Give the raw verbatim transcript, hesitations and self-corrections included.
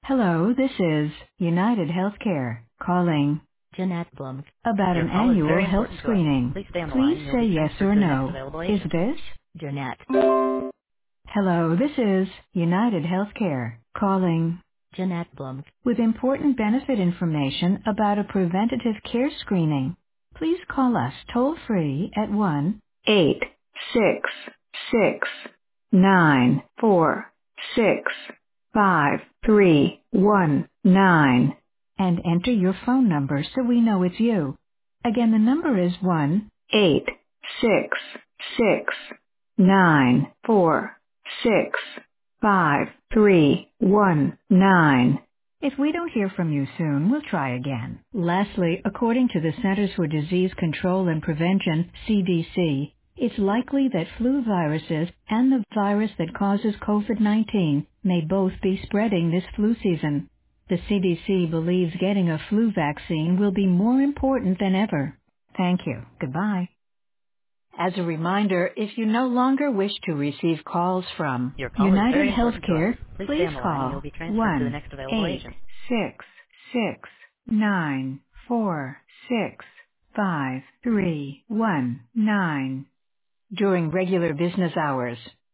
Hello, this is United Healthcare calling Jeanette Blum. about Your an call is annual very health important to us. screening. Please stay on the Please line. You'll say be yes transferred or to the next no. available Is agent. this? Jeanette. Hello, this is United Healthcare calling Jeanette Blum. with important benefit information about a preventative care screening. Please call us toll free at one eight six six nine four six five three one nine and enter your phone number so we know it's you. Again, the number is one eight six six nine four six five three one nine. If we don't hear from you soon, we'll try again. Lastly, according to the Centers for Disease Control and Prevention, C D C, it's likely that flu viruses and the virus that causes COVID nineteen may both be spreading this flu season. The C D C believes getting a flu vaccine will be more important than ever. Thank you. Goodbye. As a reminder, if you no longer wish to receive calls from Your call is United very important to us. Healthcare, Please stay please on the line and you'll call be transferred to the one next available eight agent. six six nine four six five three one nine during regular business hours.